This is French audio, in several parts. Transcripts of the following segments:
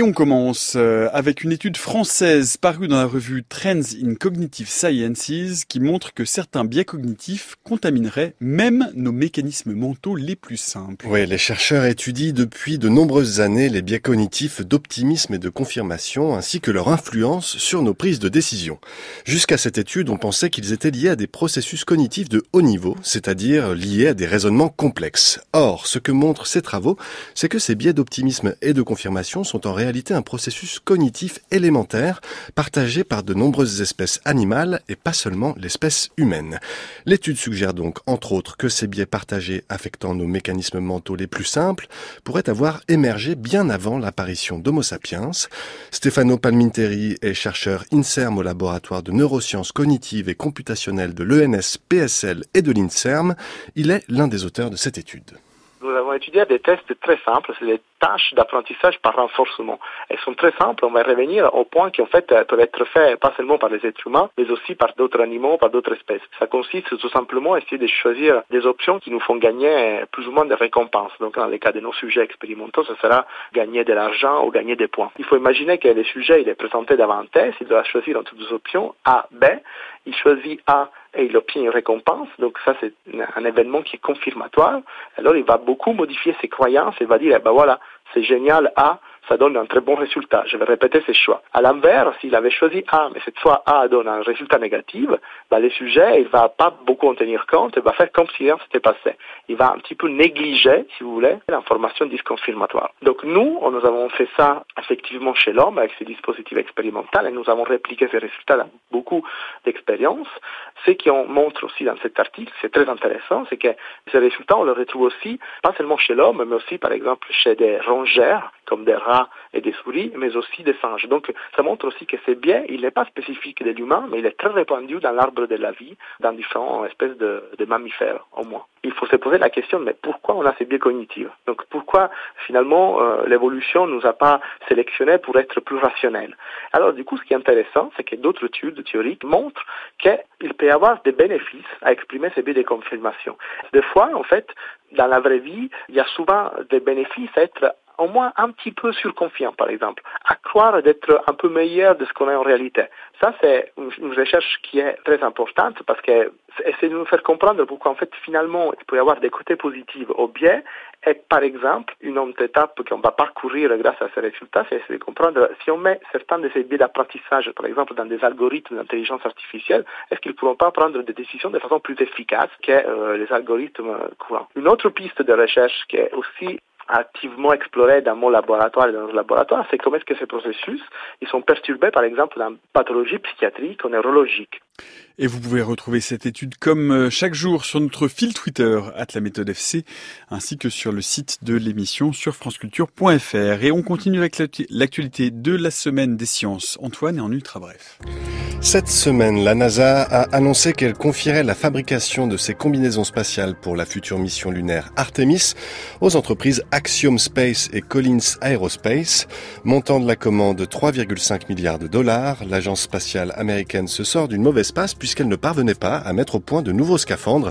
on commence avec une étude française parue dans la revue Trends in Cognitive Sciences qui montre que certains biais cognitifs contamineraient même nos mécanismes mentaux les plus simples. Oui, les chercheurs étudient depuis de nombreuses années les biais cognitifs d'optimisme et de confirmation ainsi que leur influence sur nos prises de décision. Jusqu'à cette étude, on pensait qu'ils étaient liés à des processus cognitifs de haut niveau, c'est-à-dire liés à des raisonnements complexes. Or, ce que montrent ces travaux, c'est que ces biais d'optimisme et de confirmation sont en réalité un processus cognitif élémentaire partagé par de nombreuses espèces animales et pas seulement l'espèce humaine. L'étude suggère donc, entre autres, que ces biais partagés affectant nos mécanismes mentaux les plus simples pourraient avoir émergé bien avant l'apparition d'Homo sapiens. Stefano Palminteri est chercheur INSERM au laboratoire de neurosciences cognitives et computationnelles de l'ENS PSL et de l'INSERM. Il est l'un des auteurs de cette étude. Nous avons étudié des tests très simples, c'est des tâches d'apprentissage par renforcement. Elles sont très simples, on va revenir au point qui en fait peuvent être faits pas seulement par les êtres humains, mais aussi par d'autres animaux, par d'autres espèces. Ça consiste tout simplement à essayer de choisir des options qui nous font gagner plus ou moins de récompenses. Donc dans les cas de nos sujets expérimentaux, ce sera gagner de l'argent ou gagner des points. Il faut imaginer que le sujet il est présenté devant un test, il doit choisir entre deux options A, B, il choisit A et il obtient une récompense, donc ça c'est un événement qui est confirmatoire. Alors il va beaucoup modifier ses croyances et va dire, eh ben voilà, c'est génial A, ça donne un très bon résultat, je vais répéter ses choix. À l'inverse, s'il avait choisi A, mais cette fois A donne un résultat négatif, le sujet, il va pas beaucoup en tenir compte, il va faire comme si rien s'était passé. Il va un petit peu négliger, si vous voulez, l'information disconfirmatoire. Donc nous avons fait ça effectivement chez l'homme avec ces dispositifs expérimentaux et nous avons répliqué ces résultats dans beaucoup d'expériences. Ce qu'on montre aussi dans cet article, c'est très intéressant, c'est que ces résultats, on les retrouve aussi, pas seulement chez l'homme, mais aussi par exemple chez des rongeurs, comme des rats et des souris, mais aussi des singes. Donc, ça montre aussi que ce biais, il n'est pas spécifique de l'humain, mais il est très répandu dans l'arbre de la vie, dans différentes espèces de mammifères, au moins. Il faut se poser la question, mais pourquoi on a ces biais cognitifs? Donc, pourquoi, finalement, l'évolution nous a pas sélectionnés pour être plus rationnels? Alors, du coup, ce qui est intéressant, c'est que d'autres études théoriques montrent qu'il peut y avoir des bénéfices à exprimer ces biais de confirmation. Des fois, en fait, dans la vraie vie, il y a souvent des bénéfices à être au moins un petit peu surconfiant, par exemple, à croire d'être un peu meilleur de ce qu'on est en réalité. Ça, c'est une recherche qui est très importante parce que essaie de nous faire comprendre pourquoi, en fait, finalement, il peut y avoir des côtés positifs au biais. Et par exemple, une autre étape qu'on va parcourir grâce à ces résultats, c'est de comprendre si on met certains de ces biais d'apprentissage, par exemple, dans des algorithmes d'intelligence artificielle, est-ce qu'ils ne pourront pas prendre des décisions de façon plus efficace que les algorithmes courants. Une autre piste de recherche qui est aussi activement exploré dans mon laboratoire et dans notre laboratoire, c'est comment est-ce que ces processus ils sont perturbés, par exemple, dans pathologie psychiatrique ou neurologique. Et vous pouvez retrouver cette étude comme chaque jour sur notre fil Twitter @laméthode_fc ainsi que sur le site de l'émission sur franceculture.fr. Et on continue avec l'actualité de la semaine des sciences. Antoine est en ultra bref. Cette semaine, la NASA a annoncé qu'elle confierait la fabrication de ses combinaisons spatiales pour la future mission lunaire Artemis aux entreprises Axiom Space et Collins Aerospace. Montant de la commande 3,5 milliards de dollars, l'agence spatiale américaine se sort d'une mauvaise passe puisqu'elle ne parvenait pas à mettre au point de nouveaux scaphandres.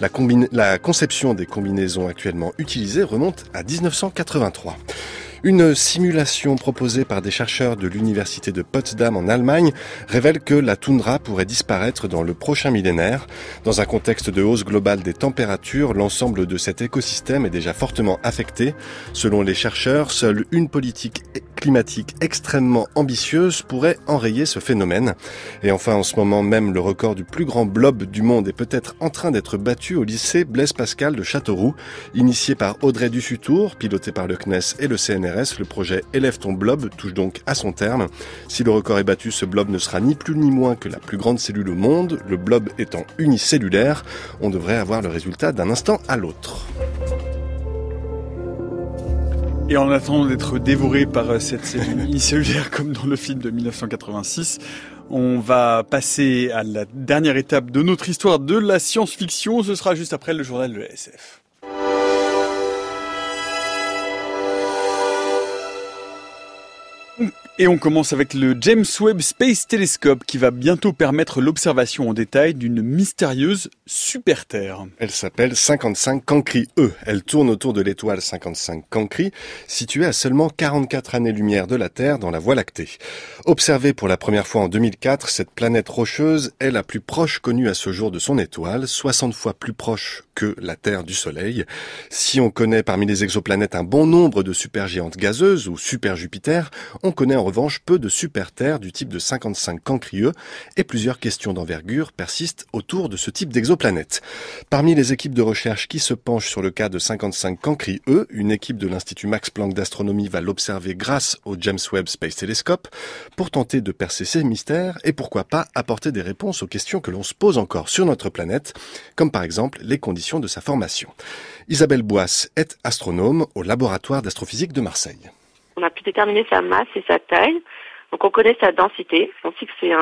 La conception des combinaisons actuellement utilisées remonte à 1983. Une simulation proposée par des chercheurs de l'université de Potsdam en Allemagne révèle que la toundra pourrait disparaître dans le prochain millénaire. Dans un contexte de hausse globale des températures, l'ensemble de cet écosystème est déjà fortement affecté. Selon les chercheurs, seule une politique climatique extrêmement ambitieuse pourrait enrayer ce phénomène. Et enfin, en ce moment même, le record du plus grand blob du monde est peut-être en train d'être battu au lycée Blaise Pascal de Châteauroux. Initié par Audrey Dussutour, piloté par le CNES et le CNRS, le projet Élève ton blob touche donc à son terme. Si le record est battu, ce blob ne sera ni plus ni moins que la plus grande cellule au monde. Le blob étant unicellulaire, on devrait avoir le résultat d'un instant à l'autre. Et en attendant d'être dévoré par cette cellule unicellulaire comme dans le film de 1986, on va passer à la dernière étape de notre histoire de la science-fiction. Ce sera juste après le journal de la SF. Et on commence avec le James Webb Space Telescope qui va bientôt permettre l'observation en détail d'une mystérieuse super-Terre. Elle s'appelle 55 Cancri E. Elle tourne autour de l'étoile 55 Cancri, située à seulement 44 années-lumière de la Terre dans la Voie lactée. Observée pour la première fois en 2004, cette planète rocheuse est la plus proche connue à ce jour de son étoile, 60 fois plus proche que la Terre du Soleil. Si on connaît parmi les exoplanètes un bon nombre de supergéantes gazeuses ou super-Jupiter, on connaît en revanche peu de super-Terres du type de 55 Cancri E et plusieurs questions d'envergure persistent autour de ce type d'exoplanète. Parmi les équipes de recherche qui se penchent sur le cas de 55 Cancri E, une équipe de l'Institut Max Planck d'astronomie va l'observer grâce au James Webb Space Telescope pour tenter de percer ces mystères et pourquoi pas apporter des réponses aux questions que l'on se pose encore sur notre planète, comme par exemple les conditions de sa formation. Isabelle Boisse est astronome au laboratoire d'astrophysique de Marseille. On a pu déterminer sa masse et sa taille, donc on connaît sa densité. On sait que c'est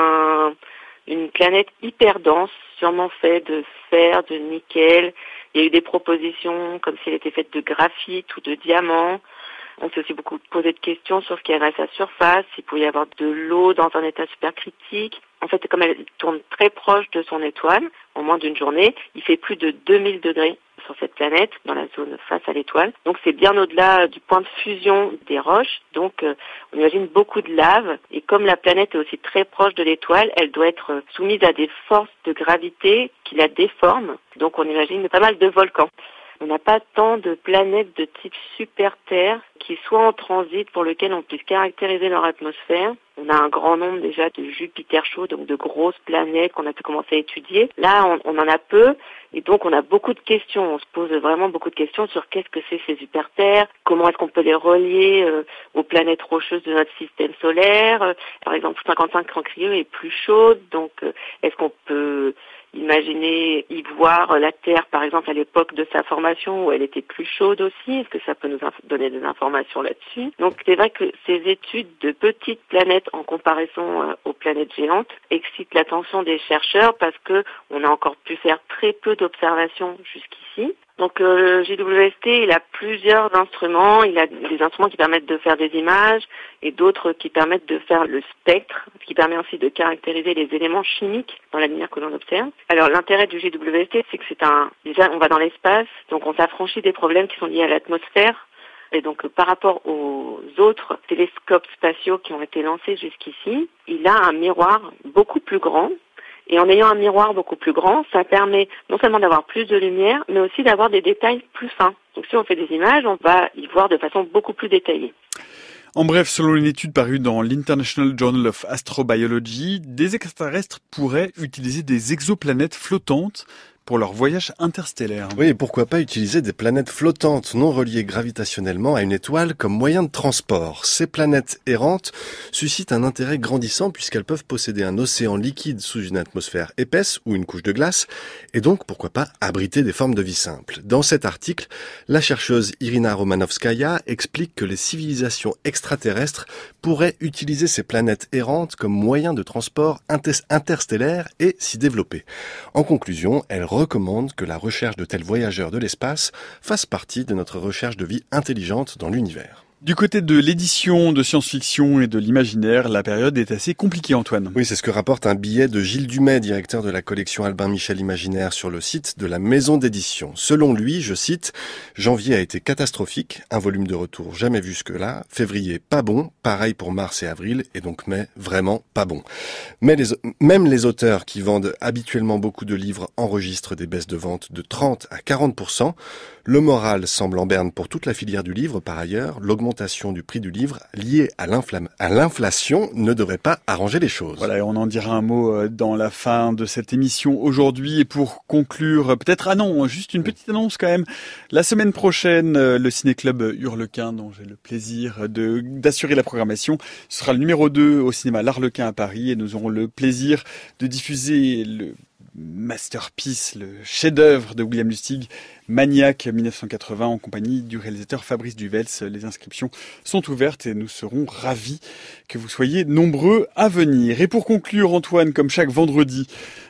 une planète hyper dense, sûrement faite de fer, de nickel. Il y a eu des propositions comme si elle était faite de graphite ou de diamant. On s'est aussi beaucoup posé de questions sur ce qu'il y avait à sa surface, s'il pouvait y avoir de l'eau dans un état supercritique. En fait, comme elle tourne très proche de son étoile, en moins d'une journée, il fait plus de 2000 degrés sur cette planète, dans la zone face à l'étoile. Donc c'est bien au-delà du point de fusion des roches. Donc on imagine beaucoup de lave. Et comme la planète est aussi très proche de l'étoile, elle doit être soumise à des forces de gravité qui la déforment. Donc on imagine pas mal de volcans. On n'a pas tant de planètes de type super-Terre qui soient en transit pour lesquelles on puisse caractériser leur atmosphère. On a un grand nombre déjà de Jupiter chauds, donc de grosses planètes qu'on a pu commencer à étudier. Là, on en a peu et donc on a beaucoup de questions. On se pose vraiment beaucoup de questions sur qu'est-ce que c'est ces super-Terres, comment est-ce qu'on peut les relier aux planètes rocheuses de notre système solaire. Par exemple, 55 Cancri E est plus chaude, donc est-ce qu'on peut imaginer y voir la Terre, par exemple, à l'époque de sa formation où elle était plus chaude aussi. Est-ce que ça peut nous donner des informations là-dessus? Donc, c'est vrai que ces études de petites planètes en comparaison aux planètes géantes excitent l'attention des chercheurs parce que on a encore pu faire très peu d'observations jusqu'ici. Donc le JWST, il a plusieurs instruments. Il a des instruments qui permettent de faire des images et d'autres qui permettent de faire le spectre, ce qui permet aussi de caractériser les éléments chimiques dans la lumière que l'on observe. Alors l'intérêt du JWST, c'est que déjà on va dans l'espace, donc on s'affranchit des problèmes qui sont liés à l'atmosphère. Et donc par rapport aux autres télescopes spatiaux qui ont été lancés jusqu'ici, il a un miroir beaucoup plus grand. Et en ayant un miroir beaucoup plus grand, ça permet non seulement d'avoir plus de lumière, mais aussi d'avoir des détails plus fins. Donc si on fait des images, on va y voir de façon beaucoup plus détaillée. En bref, selon une étude parue dans l'International Journal of Astrobiology, des extraterrestres pourraient utiliser des exoplanètes flottantes pour leur voyage interstellaire. Oui, et pourquoi pas utiliser des planètes flottantes non reliées gravitationnellement à une étoile comme moyen de transport. Ces planètes errantes suscitent un intérêt grandissant puisqu'elles peuvent posséder un océan liquide sous une atmosphère épaisse ou une couche de glace et donc pourquoi pas abriter des formes de vie simples. Dans cet article, la chercheuse Irina Romanovskaya explique que les civilisations extraterrestres pourraient utiliser ces planètes errantes comme moyen de transport interstellaire et s'y développer. En conclusion, elle recommande que la recherche de tels voyageurs de l'espace fasse partie de notre recherche de vie intelligente dans l'univers. Du côté de l'édition de science-fiction et de l'imaginaire, la période est assez compliquée, Antoine. Oui, c'est ce que rapporte un billet de Gilles Dumay, directeur de la collection Albin Michel Imaginaire sur le site de la maison d'édition. Selon lui, je cite, « Janvier a été catastrophique, un volume de retour jamais vu jusque-là, février pas bon, pareil pour mars et avril, et donc mai vraiment pas bon. » Mais même les auteurs qui vendent habituellement beaucoup de livres enregistrent des baisses de vente de 30 à 40%. Le moral semble en berne pour toute la filière du livre par ailleurs. L'augmentation du prix du livre liée à l'inflation ne devrait pas arranger les choses. Voilà, et on en dira un mot dans la fin de cette émission aujourd'hui. Et pour conclure, juste une petite annonce quand même. La semaine prochaine, le Ciné-Club Hurlequin, dont j'ai le plaisir d'assurer la programmation, ce sera le numéro 2 au cinéma L'Arlequin à Paris. Et nous aurons le plaisir de diffuser le masterpiece, le chef-d'œuvre de William Lustig, Maniac 1980, en compagnie du réalisateur Fabrice Duvels. Les inscriptions sont ouvertes et nous serons ravis que vous soyez nombreux à venir. Et pour conclure, Antoine, comme chaque vendredi,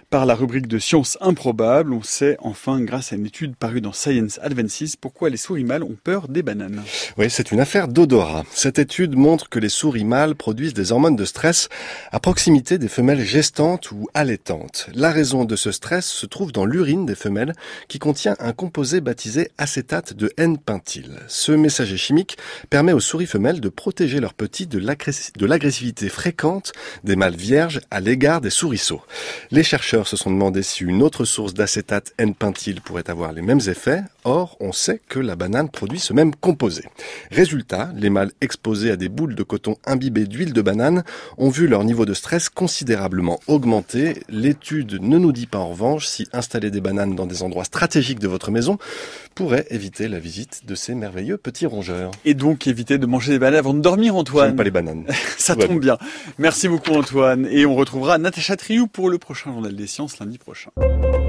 par la rubrique de sciences improbables. On sait enfin, grâce à une étude parue dans Science Advances, pourquoi les souris mâles ont peur des bananes. Oui, c'est une affaire d'odorat. Cette étude montre que les souris mâles produisent des hormones de stress à proximité des femelles gestantes ou allaitantes. La raison de ce stress se trouve dans l'urine des femelles qui contient un composé baptisé acétate de N-pentyl. Ce messager chimique permet aux souris femelles de protéger leurs petits de l'agressivité fréquente des mâles vierges à l'égard des souriceaux. Les chercheurs se sont demandé si une autre source d'acétate N-pentyl pourrait avoir les mêmes effets. Or, on sait que la banane produit ce même composé. Résultat, les mâles exposés à des boules de coton imbibées d'huile de banane ont vu leur niveau de stress considérablement augmenter. L'étude ne nous dit pas en revanche si installer des bananes dans des endroits stratégiques de votre maison pourrait éviter la visite de ces merveilleux petits rongeurs. Et donc éviter de manger des bananes avant de dormir, Antoine. J'aime pas les bananes. Ça tombe bien. Merci beaucoup, Antoine. Et on retrouvera Natacha Triou pour le prochain Journal des Sciences lundi prochain.